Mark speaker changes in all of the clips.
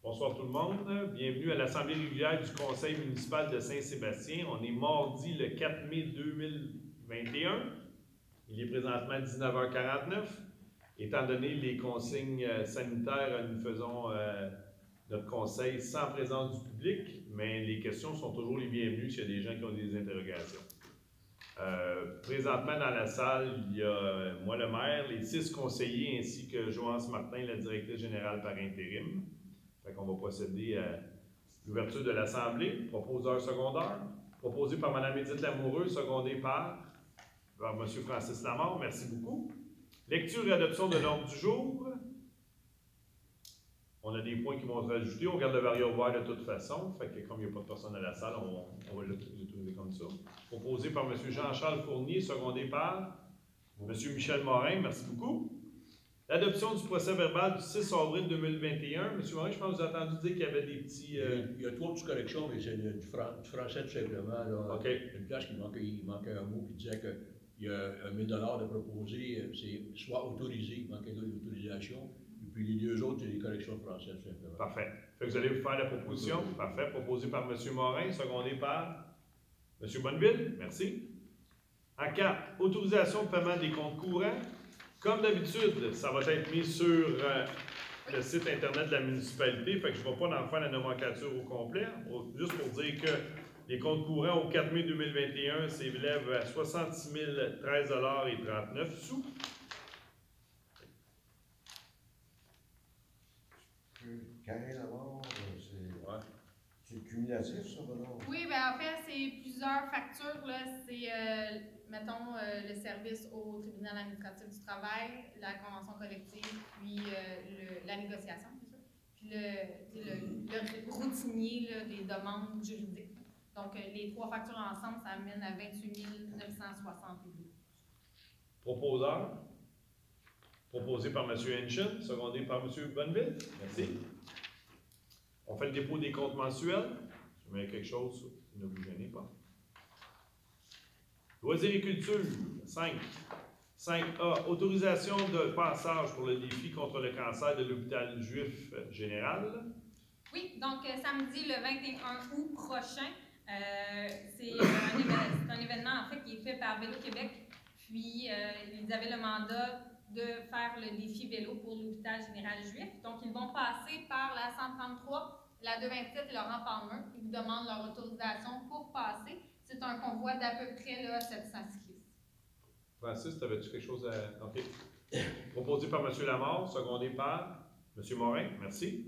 Speaker 1: Bonsoir tout le monde. Bienvenue à l'Assemblée régulière du Conseil municipal de Saint-Sébastien. On est mardi le 4 mai 2021. Il est présentement 19h49. Étant donné les consignes sanitaires, nous faisons notre conseil sans présence du public, mais les questions sont toujours les bienvenues s'il y a des gens qui ont des interrogations. Présentement dans la salle, il y a moi le maire, les 6 conseillers ainsi que Joance Martin, la directrice générale par intérim. Fait qu'on va procéder à l'ouverture de l'Assemblée. Proposeur secondaire, proposé par Mme Édith Lamoureux, secondé par M. Francis Lamarre. Merci beaucoup. Lecture et adoption de l'ordre du jour. On a des points qui vont se rajouter. On garde le variant ouvert de toute façon. Fait que comme il n'y a pas de personne à la salle, on va l'utiliser comme ça. Proposé par M. Jean-Charles Fournier, secondé par M. Michel Morin. Merci beaucoup. L'adoption du procès-verbal du 6 avril 2021. M. Morin, je pense que vous avez entendu dire qu'il y avait des petits...
Speaker 2: Il y a 3 petites corrections, mais c'est du français tout simplement. Là.
Speaker 1: OK.
Speaker 2: Une place qui manquait un mot qui disait qu'il y a un 1 000 de proposé, c'est soit autorisé, il manquait l'autorisation. Et puis les 2 autres, c'est des corrections françaises tout simplement.
Speaker 1: Parfait. Fait que vous allez vous faire la proposition. Parfait. Proposé par M. Morin, secondé par M. Bonneville. Merci. En 4, autorisation de paiement des comptes courants. Comme d'habitude, ça va être mis sur le site Internet de la municipalité. Fait que je ne vais pas en faire la nomenclature au complet. Juste pour dire que les comptes courants au 4 mai 2021 s'élèvent à 66 013,39 $.
Speaker 3: Carré d'abord, c'est cumulatif, ça, non?
Speaker 4: Oui, bien en fait, c'est plusieurs factures. C'est, mettons, le service au tribunal administratif du travail, la convention collective, puis la négociation, c'est ça? Puis le routinier là, des demandes juridiques. Donc, les 3 factures ensemble, ça amène à 28 972.
Speaker 1: Proposeur. Proposé par M. Henschen, secondé par M. Bonneville. Merci. On fait le dépôt des comptes mensuels. Je mets quelque chose, ne vous gênez pas. Loisirs et culture, 5. 5A, autorisation de passage pour le défi contre le cancer de l'hôpital juif général.
Speaker 4: Oui, donc samedi le 21 août prochain, c'est un événement en fait qui est fait par Vélo Québec. Puis ils avaient le mandat de faire le défi vélo pour l'hôpital général juif. Donc ils vont passer par la 133, la 227 et Laurent Palmer. Ils vous demandent leur autorisation pour passer. C'est un convoi d'à peu près là, 700 cyclistes.
Speaker 1: Francis, avais-tu quelque chose à... OK. Proposé par M. Lamarre, secondé par M. Morin. Merci.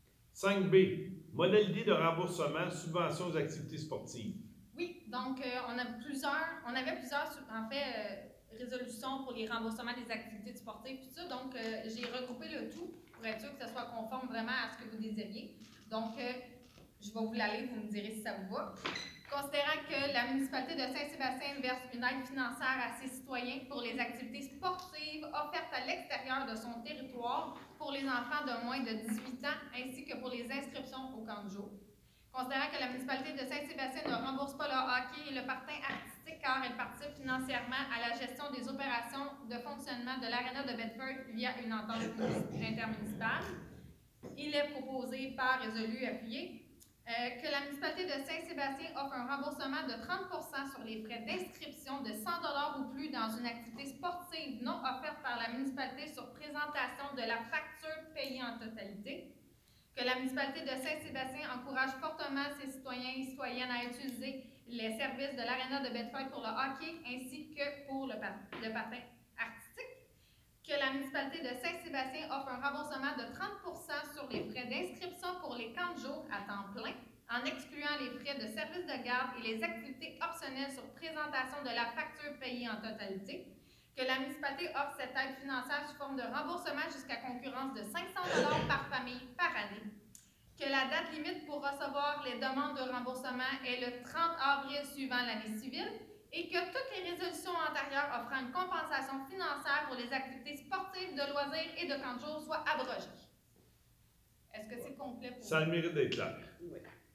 Speaker 1: 5B, modalité de remboursement, subventions aux activités sportives.
Speaker 4: Oui, donc on avait plusieurs, en fait, résolutions pour les remboursements des activités sportives, tout ça. Donc, j'ai regroupé le tout pour être sûr que ce soit conforme vraiment à ce que vous désiriez. Donc, je vais vous la lire, vous me direz si ça vous va. Considérant que la municipalité de Saint-Sébastien verse une aide financière à ses citoyens pour les activités sportives offertes à l'extérieur de son territoire pour les enfants de moins de 18 ans ainsi que pour les inscriptions au camp de jour. Considérant que la municipalité de Saint-Sébastien ne rembourse pas le hockey et le patin artistique car elle participe financièrement à la gestion des opérations de fonctionnement de l'aréna de Bedford via une entente intermunicipale, il est proposé par résolu appuyé que la municipalité de Saint-Sébastien offre un remboursement de 30% sur les frais d'inscription de 100 $ ou plus dans une activité sportive non offerte par la municipalité sur présentation de la facture payée en totalité. Que la municipalité de Saint-Sébastien encourage fortement ses citoyens et citoyennes à utiliser les services de l'aréna de Bedford pour le hockey ainsi que pour le patin artistique. Que la municipalité de Saint-Sébastien offre un remboursement de 30% sur les frais d'inscription pour les camps de jour à temps plein, en excluant les frais de service de garde et les activités optionnelles sur présentation de la facture payée en totalité. Que la municipalité offre cette aide financière sous forme de remboursement jusqu'à concurrence de 500 $ par famille par année. Que la date limite pour recevoir les demandes de remboursement est le 30 avril suivant l'année civile et que toutes les résolutions antérieures offrant une compensation financière pour les activités sportives, de loisirs et de camps de jour soient abrogées. Est-ce que c'est complet pour vous?
Speaker 1: Ça a le mérite d'être clair.
Speaker 4: Oui.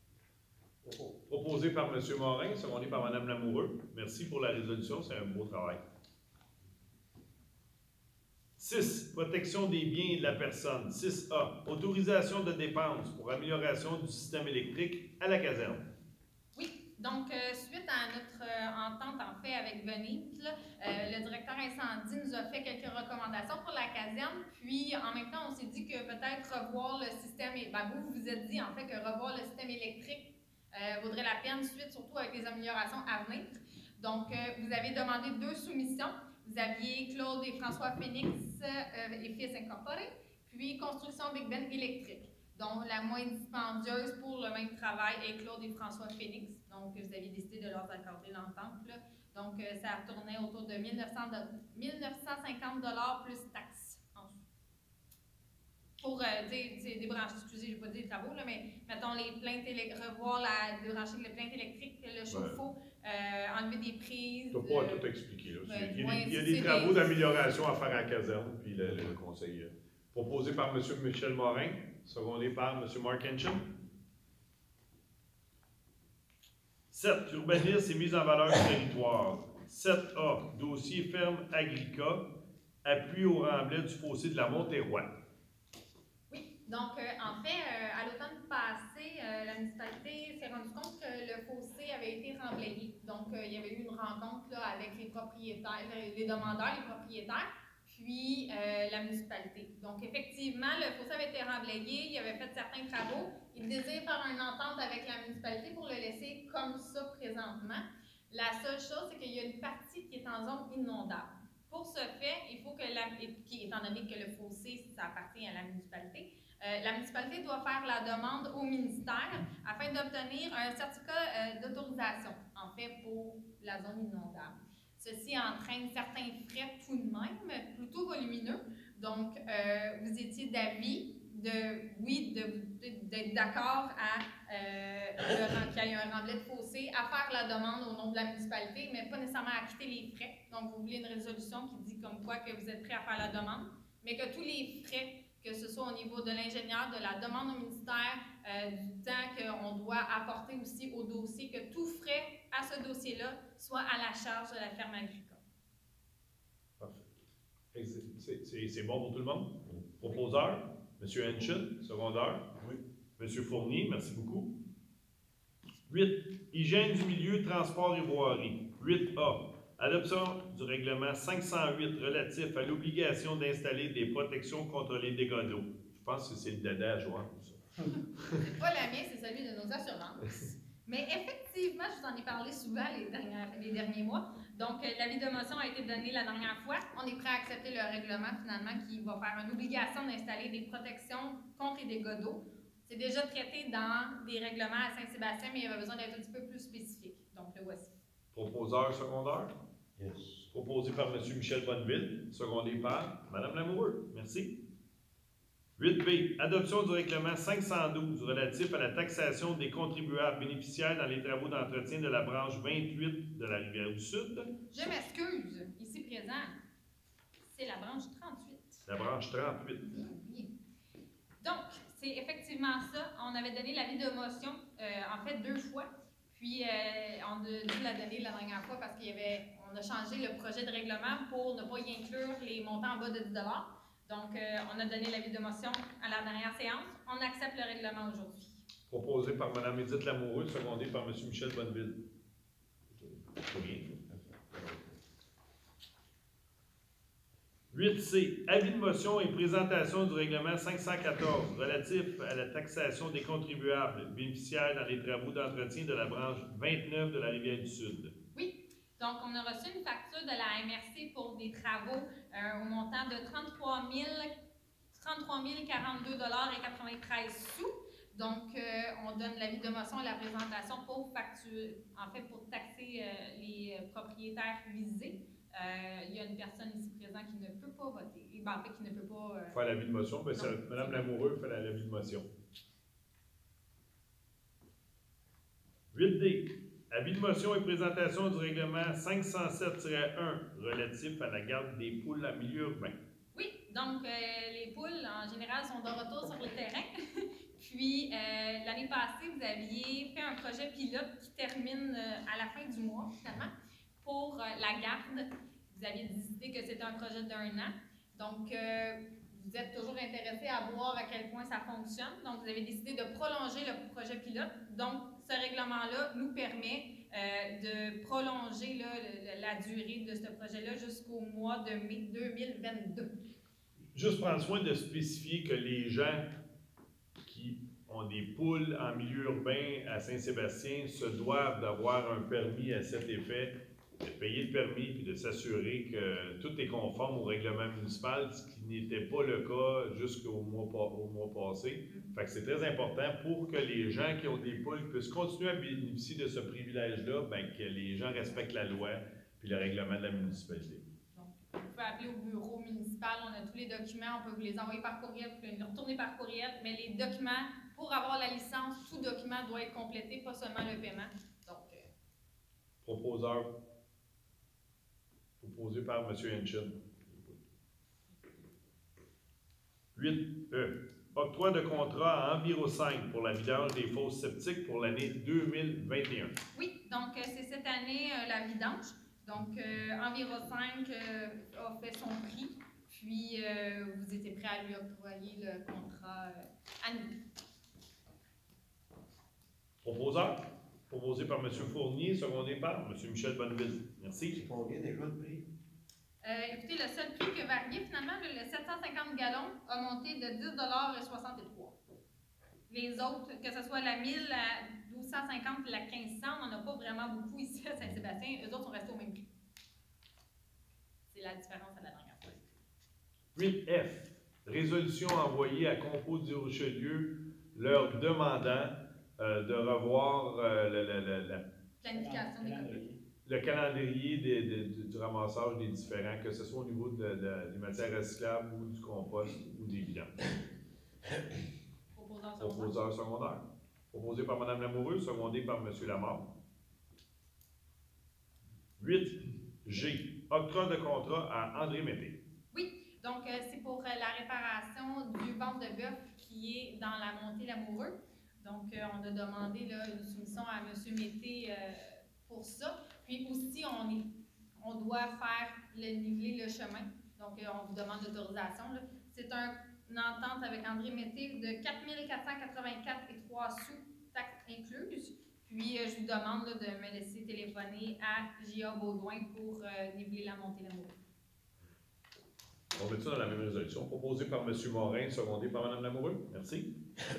Speaker 1: Proposé par M. Morin, secondé par Mme Lamoureux. Merci pour la résolution, c'est un beau travail. 6. Protection des biens et de la personne. 6A. Autorisation de dépenses pour amélioration du système électrique à la caserne.
Speaker 4: Oui, donc suite à notre entente en fait avec Venise, le directeur incendie nous a fait quelques recommandations pour la caserne, puis en même temps on s'est dit que peut-être revoir le système, vous vous êtes dit en fait que revoir le système électrique vaudrait la peine suite surtout avec les améliorations à venir. Donc vous avez demandé 2 soumissions, vous aviez Claude et François Phoenix et Fils Incorporé, puis construction Big Ben électrique. Donc, la moins dispendieuse pour le même travail est Claude et François Phoenix. Donc, vous aviez décidé de leur accorder l'entente. Donc, ça tournait autour de 1950 $ plus taxes. Pour débrancher, excusez, je n'ai pas dit les travaux, là, mais mettons les plaintes débrancher les plaintes électriques, le chauffe-eau, enlever des prises.
Speaker 1: Tu n'as pas à tout expliquer. Là. Il y a
Speaker 4: c'est
Speaker 1: des travaux d'amélioration à faire à la caserne, puis le conseil proposé par M. Michel Morin, secondé par M. Mark Henson. 7. Urbanisme et mise en valeur du territoire. 7A. Dossier ferme Agrica. Appui au remblai du fossé de la Montéroy.
Speaker 4: Oui, donc en fait, à l'automne passé, la municipalité s'est rendue compte que le fossé avait été remblayé. Donc, il y avait eu une rencontre là, avec les propriétaires, les demandeurs, les propriétaires, puis la municipalité. Donc, effectivement, le fossé avait été remblayé, il avait fait certains travaux. Il désire faire une entente avec la municipalité pour le laisser comme ça présentement. La seule chose, c'est qu'il y a une partie qui est en zone inondable. Pour ce fait, il faut que, étant donné que le fossé, ça appartient à la municipalité, la municipalité doit faire la demande au ministère afin d'obtenir un certificat d'autorisation, en fait, pour la zone inondable. Ceci entraîne certains frais tout de même, plutôt volumineux. Donc, vous étiez d'avis d'être d'accord qu'il y ait un remblai de fossé, à faire la demande au nom de la municipalité, mais pas nécessairement à quitter les frais. Donc, vous voulez une résolution qui dit comme quoi que vous êtes prêt à faire la demande, mais que tous les frais, que ce soit au niveau de l'ingénieur, de la demande au ministère, du temps qu'on doit apporter aussi au dossier, que tout frais à ce dossier-là soit à la charge de la ferme agricole.
Speaker 1: Parfait. C'est bon pour tout le monde? Proposeur? M. Henson, secondeur.
Speaker 2: Oui.
Speaker 1: M. Fournier, merci beaucoup. 8. Hygiène du milieu, transport et voirie. 8A. Adoption du règlement 508 relatif à l'obligation d'installer des protections contre les dégâts d'eau. Je pense que c'est le dada à Joanne, ça.
Speaker 4: C'est pas la mienne, c'est celui de nos assurances. Mais effectivement, je vous en ai parlé souvent les derniers mois. Donc, l'avis de motion a été donné la dernière fois. On est prêt à accepter le règlement, finalement, qui va faire une obligation d'installer des protections contre les dégâts d'eau. C'est déjà traité dans des règlements à Saint-Sébastien, mais il y avait besoin d'être un petit peu plus spécifique. Donc, le voici.
Speaker 1: Proposeur secondaire.
Speaker 3: Yes.
Speaker 1: Proposé par M. Michel Bonneville, secondé par Mme Lamoureux. Merci. 8B. Adoption du règlement 512 relatif à la taxation des contribuables bénéficiaires dans les travaux d'entretien de la branche 28 de la Rivière-du-Sud.
Speaker 4: Je m'excuse, ici présent, c'est la branche 38.
Speaker 1: La branche 38.
Speaker 4: Oui. Donc, c'est effectivement ça. On avait donné l'avis de motion, en fait, 2 fois. Puis, on a dû la donner la dernière fois parce qu'on a changé le projet de règlement pour ne pas y inclure les montants en bas de 10 $. Donc, on a donné l'avis de motion à la dernière séance. On accepte le règlement aujourd'hui.
Speaker 1: Proposé par Mme Édith Lamoureux, secondé par M. Michel Bonneville. Bien. 8C. Avis de motion et présentation du règlement 514 relatif à la taxation des contribuables bénéficiaires dans les travaux d'entretien de la branche 29 de la Rivière-du-Sud.
Speaker 4: Oui. Donc, on a reçu une facture de la MRC pour des travaux au montant de 33 042 $ et 93 sous. Donc, on donne l'avis de motion et la présentation pour pour taxer les propriétaires visés. Il y a une personne ici présente qui ne peut pas voter. Qui ne peut pas...
Speaker 1: Faire l'avis de motion. Ben, Mme Lamoureux fait l'avis de motion. 8D. Avis de motion et présentation du règlement 507-1 relatif à la garde des poules en milieu urbain.
Speaker 4: Oui, donc les poules, en général, sont de retour sur le terrain. Puis, l'année passée, vous aviez fait un projet pilote qui termine à la fin du mois, finalement, pour la garde. Vous aviez décidé que c'était un projet d'1 an. Donc, vous êtes toujours intéressé à voir à quel point ça fonctionne. Donc, vous avez décidé de prolonger le projet pilote. Donc, ce règlement-là nous permet de prolonger là, la durée de ce projet-là jusqu'au mois de mai 2022.
Speaker 1: Juste prendre soin de spécifier que les gens qui ont des poules en milieu urbain à Saint-Sébastien se doivent d'avoir un permis à cet effet, de payer le permis puis de s'assurer que tout est conforme au règlement municipal, ce qui n'était pas le cas jusqu'au mois passé. Fait que c'est très important pour que les gens qui ont des poules puissent continuer à bénéficier de ce privilège-là, ben, que les gens respectent la loi puis le règlement de la municipalité.
Speaker 4: Donc, vous pouvez appeler au bureau municipal, on a tous les documents, on peut vous les envoyer par courriel, vous pouvez les retourner par courriel, mais les documents, pour avoir la licence, tout document doit être complété, pas seulement le paiement. Donc,
Speaker 1: Proposeur. Proposé par M. Henchen. 8E. Octroi de contrat à Enviro 5 pour la vidange des fosses septiques pour l'année 2021.
Speaker 4: oui, donc c'est cette année la vidange. Donc, Enviro 5 a fait son prix, puis vous étiez prêt à lui octroyer le contrat à nous.
Speaker 1: Proposeur. Proposé par M. Fournier, secondé par M. Michel Bonneville. Merci.
Speaker 3: C'est combien déjà le prix?
Speaker 4: Écoutez, le seul prix qui a varié, finalement, le 750 gallons a monté de 10,63 $. Les autres, que ce soit la 1000, la 1250 et la 1500, on n'en a pas vraiment beaucoup ici à Saint-Sébastien. Eux autres sont restés au même prix. C'est la différence à la dernière fois.
Speaker 1: 8F. Résolution envoyée à Compo du Richelieu leur demandant de revoir la
Speaker 4: Planification des copies.
Speaker 1: le calendrier du ramassage des différents, que ce soit au niveau des matières recyclables ou du compost ou des vidanges. Proposeur secondaire. Proposé par Mme Lamoureux, secondé par M. Lamarre. 8G. Octroi de contrat à André Mété.
Speaker 4: Oui, donc c'est pour la réparation du ventre de bœuf qui est dans la montée Lamoureux. Donc, on a demandé là, une soumission à M. Mété pour ça. Puis aussi, on doit faire niveler le chemin. Donc, on vous demande l'autorisation. C'est une entente avec André Mété de 4 484 et 3 sous, taxes incluses. Puis, je vous demande là, de me laisser téléphoner à J.A. Baudouin pour niveler la montée Lamoureux.
Speaker 1: On met ça dans la même résolution. Proposé par M. Morin, secondé par Mme Lamoureux. Merci.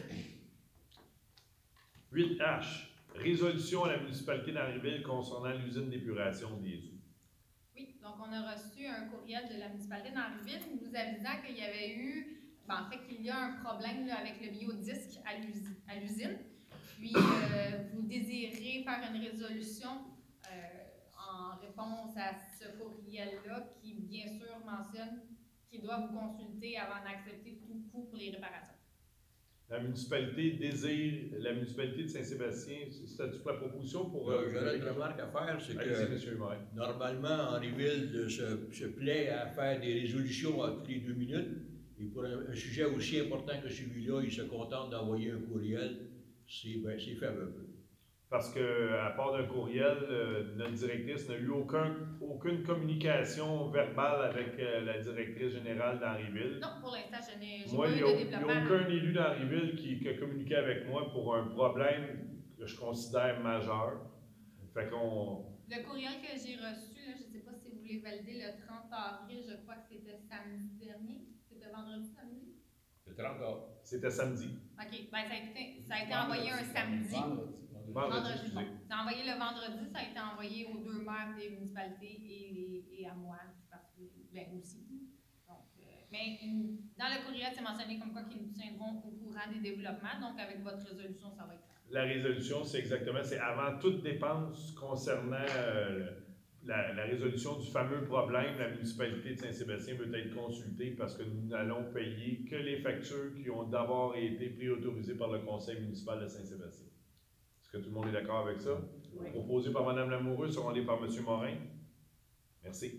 Speaker 1: 8H. Résolution à la municipalité d'Henryville concernant l'usine d'épuration des eaux.
Speaker 4: Oui, donc on a reçu un courriel de la municipalité d'Henryville nous avisant qu'il y avait eu, en fait qu'il y a un problème là, avec le biodisque à l'usine. Puis vous désirez faire une résolution en réponse à ce courriel-là qui, bien sûr, mentionne qu'il doit vous consulter avant d'accepter tout coût pour les réparations.
Speaker 1: La municipalité de Saint-Sébastien, c'est-tu la proposition pour...
Speaker 2: J'aurais une remarque à faire, c'est que normalement, Henryville se plaît à faire des résolutions à toutes les 2 minutes, et pour un sujet aussi important que celui-là, il se contente d'envoyer un courriel, c'est faible un peu.
Speaker 1: Parce qu'à part d'un courriel, notre directrice n'a eu aucune communication verbale avec la directrice générale d'Henryville.
Speaker 4: Non, pour l'instant, je n'ai
Speaker 1: pas eu de développement. Il n'y a aucun élu d'Henryville qui a communiqué avec moi pour un problème que je considère majeur. Fait qu'on...
Speaker 4: Le courriel que j'ai reçu, là, je ne sais pas si vous voulez valider, le 30 avril, je crois que c'était samedi dernier. C'était vendredi, samedi?
Speaker 2: Le 30 avril.
Speaker 1: C'était samedi.
Speaker 4: OK. Ben, ça a été envoyé un samedi. Vendredi. Bon. C'est envoyé le vendredi, ça a été envoyé aux 2 maires des municipalités et à moi, aussi. Donc, mais dans le courriel, c'est mentionné comme quoi qu'ils nous tiendront au courant des développements. Donc, avec votre résolution, ça va être clair.
Speaker 1: La résolution, c'est avant toute dépense concernant la résolution du fameux problème. La municipalité de Saint-Sébastien veut être consultée parce que nous n'allons payer que les factures qui ont d'abord été préautorisées par le conseil municipal de Saint-Sébastien. Est-ce que tout le monde est d'accord avec ça? Oui. Proposé par Mme Lamoureux, secondé par M. Morin. Merci.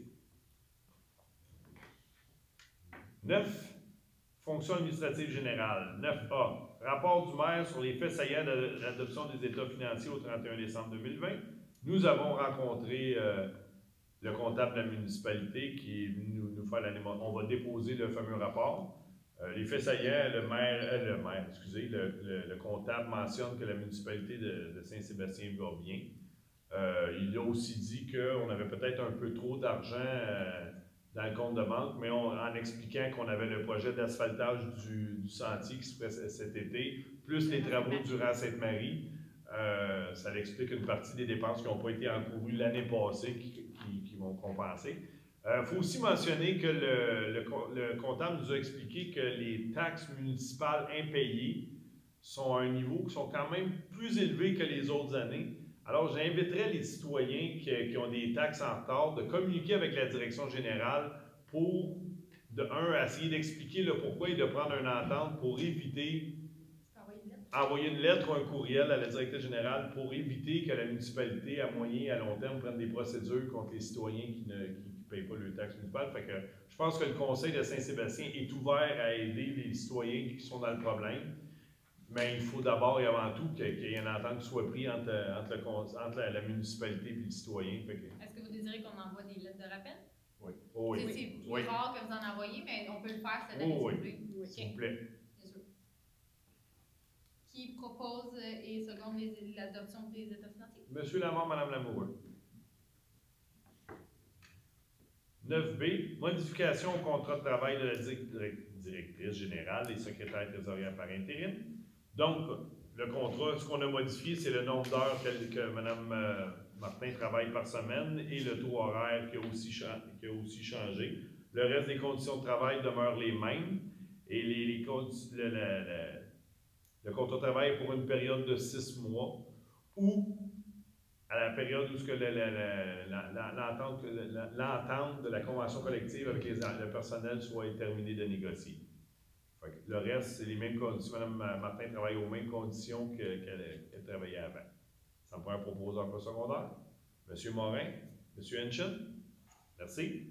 Speaker 1: 9. Fonction administrative générale. 9A. Rapport du maire sur les faits saillants de l'adoption des états financiers au 31 décembre 2020. Nous avons rencontré le comptable de la municipalité qui est venu nous faire l'animation. On va déposer le fameux rapport. Les faits saillants, le comptable mentionne que la municipalité de Saint-Sébastien va bien. Il a aussi dit qu'on avait peut-être un peu trop d'argent dans le compte de banque, mais en expliquant qu'on avait le projet d'asphaltage du sentier qui se ferait cet été, plus les travaux durant Sainte-Marie, ça explique une partie des dépenses qui n'ont pas été encourues l'année passée qui vont compenser. Il faut aussi mentionner que le comptable nous a expliqué que les taxes municipales impayées sont à un niveau qui sont quand même plus élevé que les autres années. Alors, j'inviterais les citoyens qui ont des taxes en retard de communiquer avec la direction générale pour, essayer d'expliquer le pourquoi et de prendre une entente pour éviter envoyer une lettre ou un courriel à la directrice générale pour éviter que la municipalité, à moyen et à long terme, prenne des procédures contre les citoyens qui ne payent pas leurs taxes municipales. Fait que je pense que le Conseil de Saint-Sébastien est ouvert à aider les citoyens qui sont dans le problème. Mais il faut d'abord et avant tout qu'il y ait une entente qui soit prise entre la municipalité et le citoyen.
Speaker 4: Est-ce que vous désirez qu'on envoie des lettres de rappel?
Speaker 1: Oui. Oh, oui.
Speaker 4: C'est plus rare que vous en envoyez, mais on peut le faire cette année,
Speaker 1: oui.
Speaker 4: s'il vous plaît. Bien sûr. Qui propose et seconde l'adoption des états financiers?
Speaker 1: Monsieur Lamont, Madame Lamoureux. 9B, modification au contrat de travail de la directrice générale et secrétaire trésorière par intérim. Donc, le contrat, ce qu'on a modifié, c'est le nombre d'heures que Mme Martin travaille par semaine et le taux horaire qui a aussi changé. Le reste des conditions de travail demeurent les mêmes et le contrat de travail est pour une période de 6 mois ou à la période où l'entente de la convention collective avec le personnel soit terminée de négocier. Le reste, c'est les mêmes conditions. Mme Martin travaille aux mêmes conditions qu'elle travaillait avant. Ça me prend un proposeur pour secondaire. M. Morin, M. Henchen. Merci.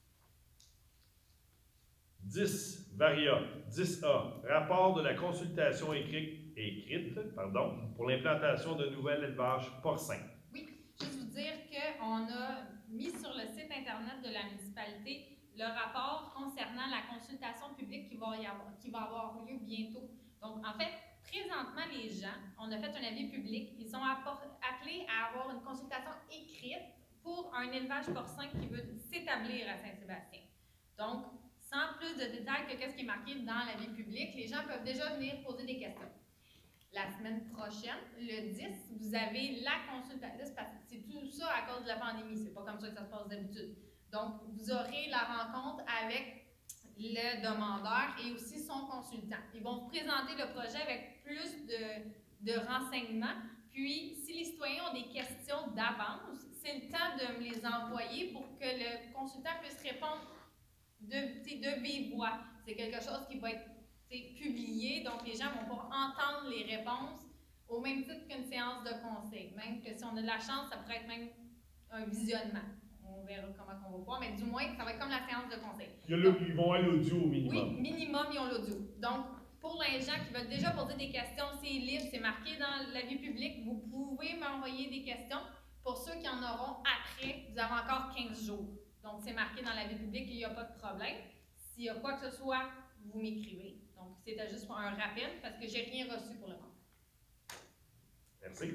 Speaker 1: 10, Varia. 10A, rapport de la consultation écrite pour l'implantation de nouvel élevage porcin.
Speaker 4: Oui, juste vous dire qu'on a mis sur le site Internet de la municipalité le rapport concernant la consultation publique qui va avoir lieu bientôt. Donc, en fait, présentement, les gens, on a fait un avis public, ils sont appelés à avoir une consultation écrite pour un élevage porcin qui veut s'établir à Saint-Sébastien. Donc, sans plus de détails que ce qui est marqué dans l'avis public, les gens peuvent déjà venir poser des questions. La semaine prochaine, le 10, vous avez la consultation. C'est tout ça à cause de la pandémie, c'est pas comme ça que ça se passe d'habitude. Donc, vous aurez la rencontre avec le demandeur et aussi son consultant. Ils vont vous présenter le projet avec plus de renseignements. Puis, si les citoyens ont des questions d'avance, c'est le temps de me les envoyer pour que le consultant puisse répondre de vive voix. C'est quelque chose qui va être publié, donc les gens vont pouvoir entendre les réponses au même titre qu'une séance de conseil. Même que si on a de la chance, ça pourrait être même un visionnement. On verra comment on va voir, mais du moins, ça va être comme la séance de conseil.
Speaker 1: Ils vont à l'audio au minimum.
Speaker 4: Oui, minimum, ils ont l'audio. Donc, pour les gens qui veulent déjà poser des questions, c'est libre, c'est marqué dans l'avis public. Vous pouvez m'envoyer des questions. Pour ceux qui en auront après, vous avez encore 15 jours. Donc, c'est marqué dans l'avis public qu'il n'y a pas de problème. S'il y a quoi que ce soit, vous m'écrivez. Donc, c'était juste un rappel parce que j'ai rien reçu pour le moment.
Speaker 1: Merci.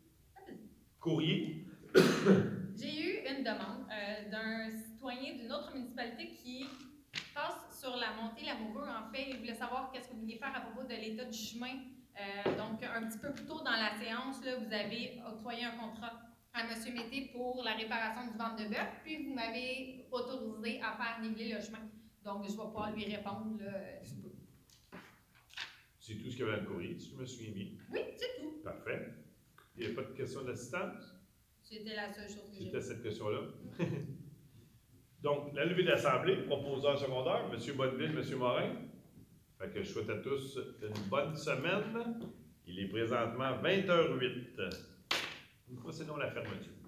Speaker 1: Courrier.
Speaker 4: J'ai eu une demande d'un citoyen d'une autre municipalité qui passe sur la montée Lamoureux. En fait, il voulait savoir qu'est-ce que vous vouliez faire à propos de l'état du chemin. Donc, un petit peu plus tôt dans la séance, là, vous avez octroyé un contrat à M. Mété pour la réparation du ventre de bœuf, puis vous m'avez autorisé à faire niveler le chemin. Donc, je ne vais pas lui répondre sous peu.
Speaker 1: C'est tout ce qu'il y avait dans le courrier, si je me souviens bien.
Speaker 4: Oui, c'est tout.
Speaker 1: Parfait. Il n'y a pas de question d'assistance?
Speaker 4: C'était la seule chose que j'ai.
Speaker 1: C'était cette question-là. Donc, la levée d'assemblée, proposeur secondaire, M. Bonneville, M. Morin. Fait que je souhaite à tous une bonne semaine. Il est présentement 20h08. Nous procédons à la fermeture.